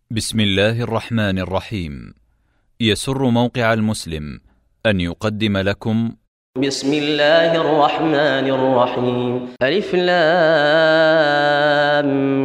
بسم الله الرحمن الرحيم. يسر موقع المسلم أن يقدم لكم بسم الله الرحمن الرحيم. ألف لام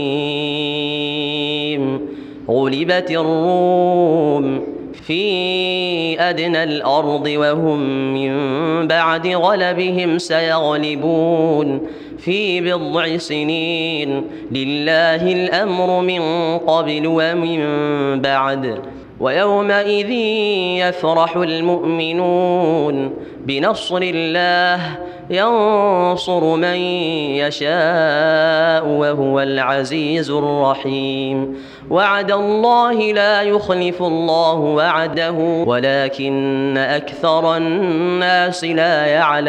ميم. غلبت الروم في أدنى الأرض وهم من بعد غلبهم سيغلبون في بضع سنين. لله الأمر من قبل ومن بعد. ويومئذ يفرح المؤمنون بنصر الله ينصر من يشاء وهو العزيز الرحيم. وعد الله لا يخلف الله وعده ولكن أكثر الناس لا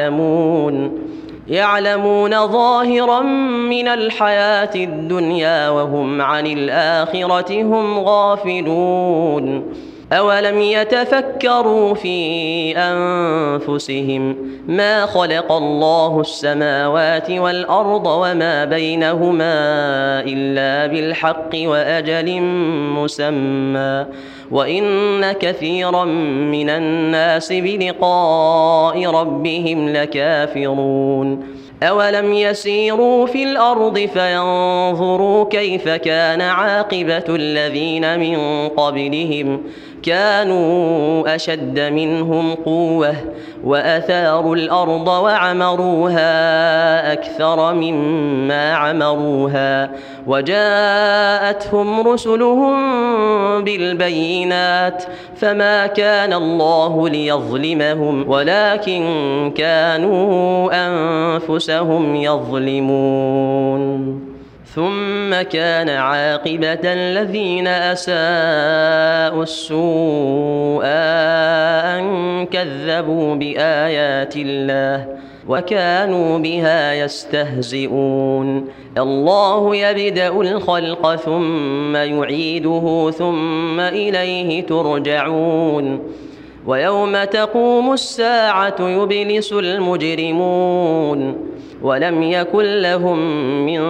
يعلمون ظاهرا من الحياة الدنيا وهم عن الآخرة هم غافلون. أولم يتفكروا في أنفسهم ما خلق الله السماوات والأرض وما بينهما إلا بالحق وأجل مسمى وإن كثيرا من الناس بلقاء ربهم لكافرون. أولم يسيروا في الأرض فينظروا كيف كان عاقبة الذين من قبلهم كانوا أشد منهم قوة وأثاروا الأرض وعمروها أكثر مما عمروها وجاءتهم رسلهم بالبينات فما كان الله ليظلمهم ولكن كانوا أنفسهم يظلمون. ثم كان عاقبة الذين أساءوا السوء أن كذبوا بآيات الله وكانوا بها يستهزئون. الله يبدأ الخلق ثم يعيده ثم إليه ترجعون. ويوم تقوم الساعة يبلس المجرمون ولم يكن لهم من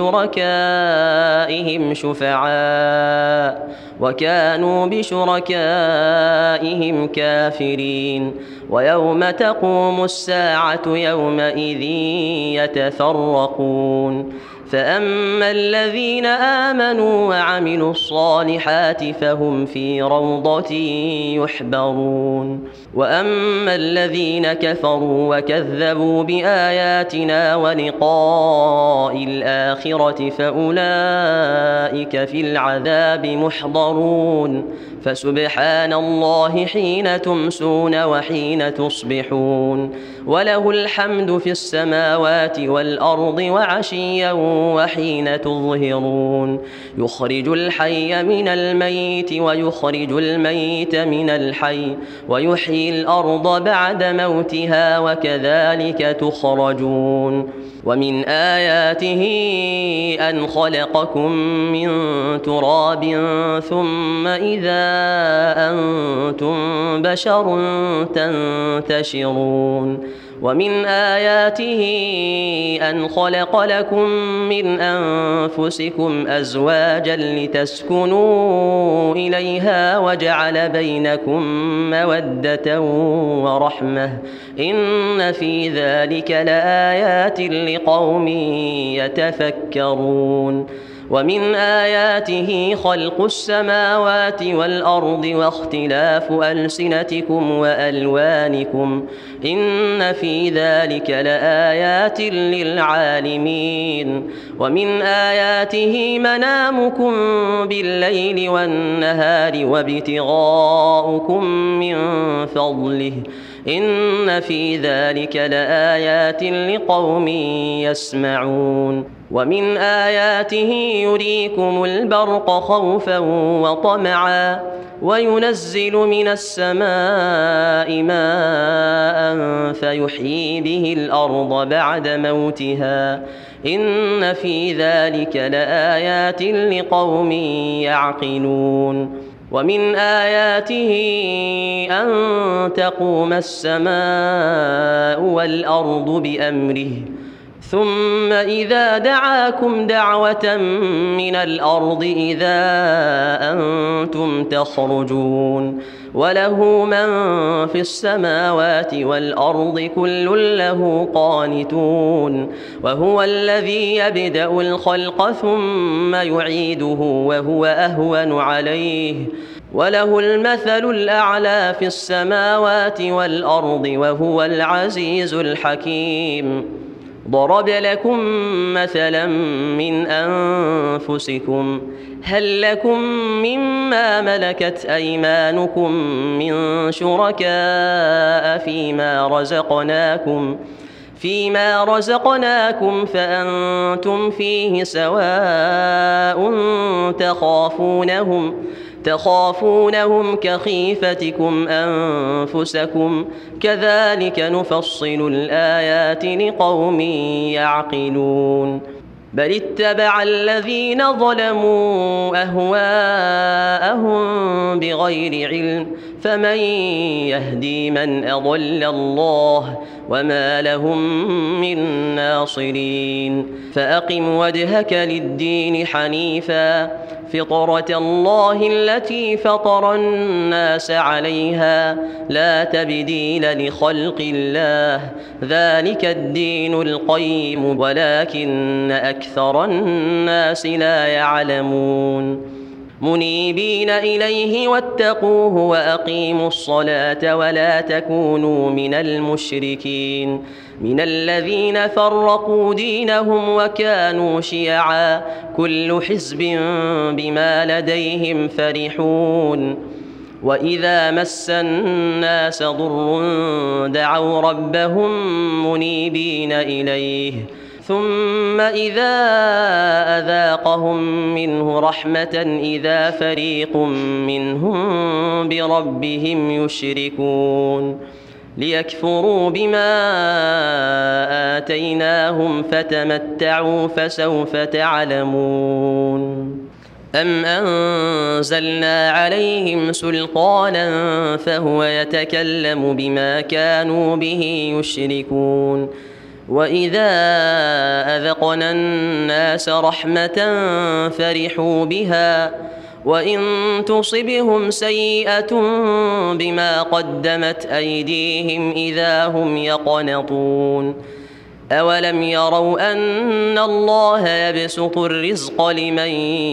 شركائهم شفعاء وكانوا بشركائهم كافرين. ويوم تقوم الساعة يومئذ يتفرقون. فأما الذين آمنوا وعملوا الصالحات فهم في روضة يحبرون. وأما الذين كفروا وكذبوا بآياتنا ولقاء الآخرة فأولئك في العذاب محضرون. فسبحان الله حين تمسون وحين تصبحون وله الحمد في السماوات والأرض وعشيا وحين تظهرون. يخرج الحي من الميت ويخرج الميت من الحي ويحيي الأرض بعد موتها وكذلك تخرجون. ومن آياته أن خلقكم من تراب ثم إذا أنتم بشر تنتشرون. ومن آياته أن خلق لكم من أنفسكم أزواجا لتسكنوا إليها وجعل بينكم مودة ورحمة إن في ذلك لآيات لقوم يتفكرون. ومن آياته خلق السماوات والأرض واختلاف ألسنتكم وألوانكم إن في ذلك لآيات للعالمين. ومن آياته منامكم بالليل والنهار وابتغاؤكم من فضله إن في ذلك لآيات لقوم يسمعون. ومن آياته يريكم البرق خوفا وطمعا وينزل من السماء ماء فيحيي به الأرض بعد موتها إن في ذلك لآيات لقوم يعقلون. ومن آياته أن تقوم السماء والأرض بأمره ثم إذا دعاكم دعوة من الأرض إذا أنتم تخرجون وله من في السماوات والأرض كل له قانتون وهو الذي يبدأ الخلق ثم يعيده وهو أهون عليه وله المثل الأعلى في السماوات والأرض وهو العزيز الحكيم. ضرب لكم مثلا من أنفسكم هل لكم مما ملكت أيمانكم من شركاء فيما رزقناكم فأنتم فيه سواء تخافونهم كخيفتكم أنفسكم كذلك نفصل الآيات لقوم يعقلون. بل اتبع الذين ظلموا أهواءهم بغير علم فمن يهدي من أضل الله وما لهم من ناصرين. فأقم وجهك للدين حنيفا فطرة الله التي فطر الناس عليها لا تبديل لخلق الله ذلك الدين القيم ولكن أكثر الناس لا يعلمون. منيبين إليه واتقوه وأقيموا الصلاة ولا تكونوا من المشركين من الذين فرقوا دينهم وكانوا شيعا كل حزب بما لديهم فرحون. وإذا مس الناس ضر دعوا ربهم منيبين إليه ثم إذا أذاقهم منه رحمة إذا فريق منهم بربهم يشركون. ليكفروا بما آتيناهم فتمتعوا فسوف تعلمون. أم أنزلنا عليهم سلطانا فهو يتكلم بما كانوا به يشركون. وإذا أذقنا الناس رحمة فرحوا بها وإن تصبهم سيئة بما قدمت أيديهم إذا هم يقنطون. أولم يروا أن الله يبسط الرزق لمن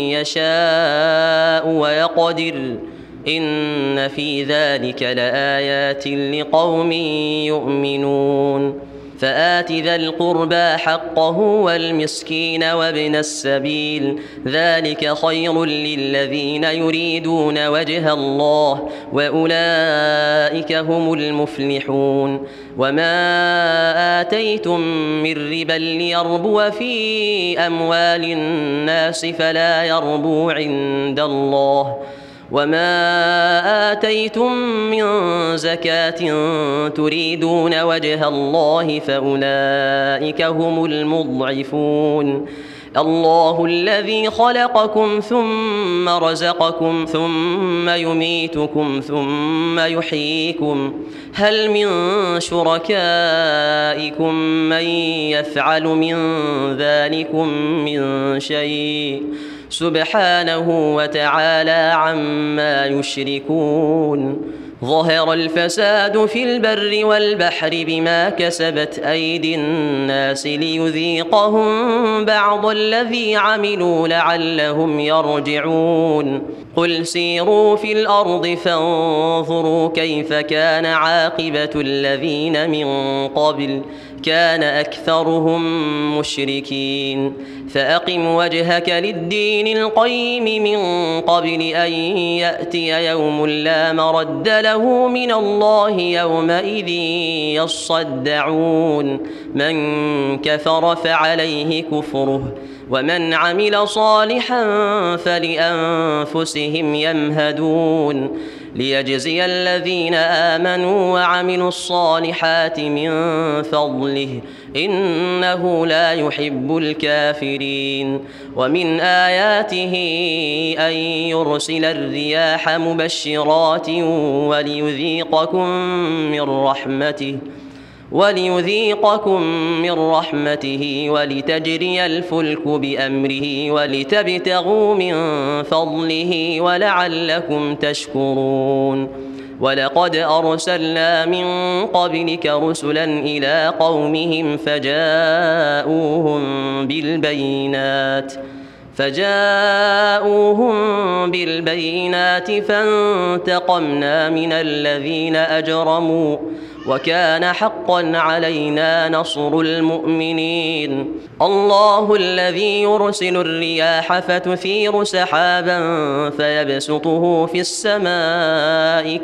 يشاء ويقدر إن في ذلك لآيات لقوم يؤمنون. فآت ذا القربى حقه والمسكين وابن السبيل ذلك خير للذين يريدون وجه الله وأولئك هم المفلحون. وما آتيتم من ربا ليربو في أموال الناس فلا يربو عند الله وما آتيتم من زكاة تريدون وجه الله فأولئك هم المضعفون. الله الذي خلقكم ثم رزقكم ثم يميتكم ثم يحييكم هل من شركائكم من يفعل من ذلكم من شيء سبحانه وتعالى عما يشركون. ظهر الفساد في البر والبحر بما كسبت أيدي الناس ليذيقهم بعض الذي عملوا لعلهم يرجعون. قل سيروا في الأرض فانظروا كيف كان عاقبة الذين من قبل كان أكثرهم مشركين. فأقم وجهك للدين القيم من قبل أن يأتي يوم لا مرد له من الله يومئذ يصدعون. من كفر فعليه كفره ومن عمل صالحا فلأنفسهم يمهدون. ليجزي الذين آمنوا وعملوا الصالحات من فضله إنه لا يحب الكافرين. ومن آياته أن يرسل الرياح مبشرات وليذيقكم من رحمته وليذيقكم من رحمته ولتجري الفلك بأمره ولتبتغوا من فضله ولعلكم تشكرون. ولقد أرسلنا من قبلك رسلا إلى قومهم فجاءوهم بالبينات فانتقمنا من الذين أجرموا وكان حقا علينا نصر المؤمنين. الله الذي يرسل الرياح فتثير سحابا فيبسطه في السماء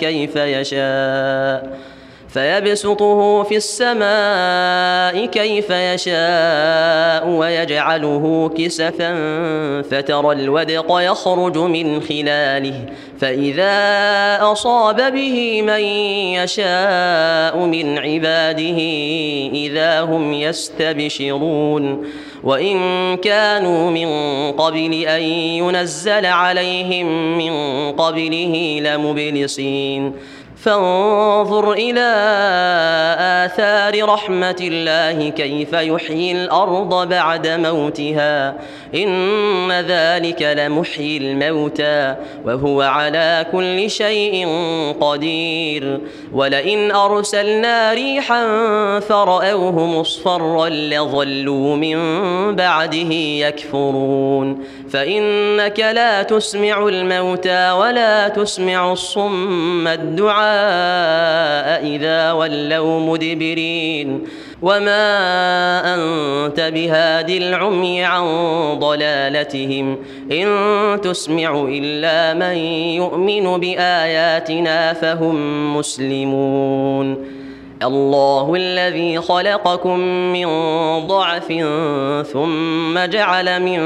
كيف يشاء ويجعله كسفا فترى الودق يخرج من خلاله فإذا أصاب به من يشاء من عباده إذا هم يستبشرون. وإن كانوا من قبل أن ينزل عليهم من قبله لمبلسين. فانظر إلى آثار رحمة الله كيف يحيي الأرض بعد موتها إن ذلك لمحيي الموتى وهو على كل شيء قدير. ولئن أرسلنا ريحا فرأوه مصفرا لظلوا من بعده يكفرون. فإنك لا تسمع الموتى ولا تسمع الصم الدعاء إذا ولوا مدبرين. وما أنت بهاد العمي عن ضلالتهم إن تسمع إلا من يؤمن بآياتنا فهم مسلمون. الله الذي خلقكم من ضعف ثم جعل من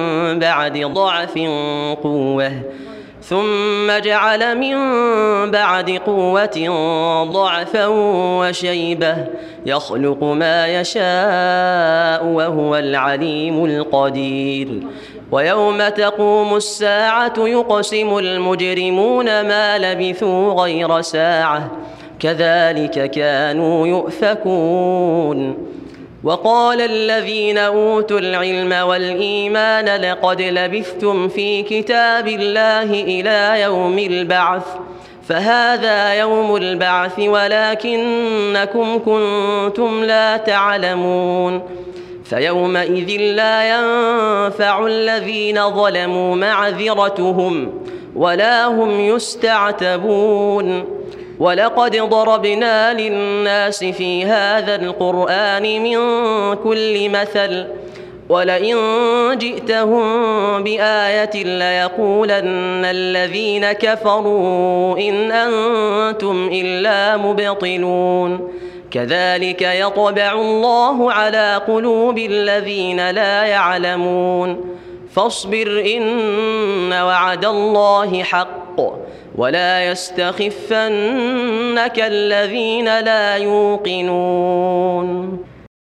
بعد قوة ضعفا وشيبة يخلق ما يشاء وهو العليم القدير. ويوم تقوم الساعة يقسم المجرمون ما لبثوا غير ساعة كذلك كانوا يؤفكون. وقال الذين أوتوا العلم والإيمان لقد لبثتم في كتاب الله إلى يوم البعث فهذا يوم البعث ولكنكم كنتم لا تعلمون. فيومئذ لا ينفع الذين ظلموا معذرتهم ولا هم يستعتبون. ولقد ضربنا للناس في هذا القرآن من كل مثل ولئن جئتهم بآية ليقولن الذين كفروا إن أنتم إلا مبطلون. كذلك يطبع الله على قلوب الذين لا يعلمون. فاصبر إن وعد الله حق ولا يستخفنك الذين لا يوقنون.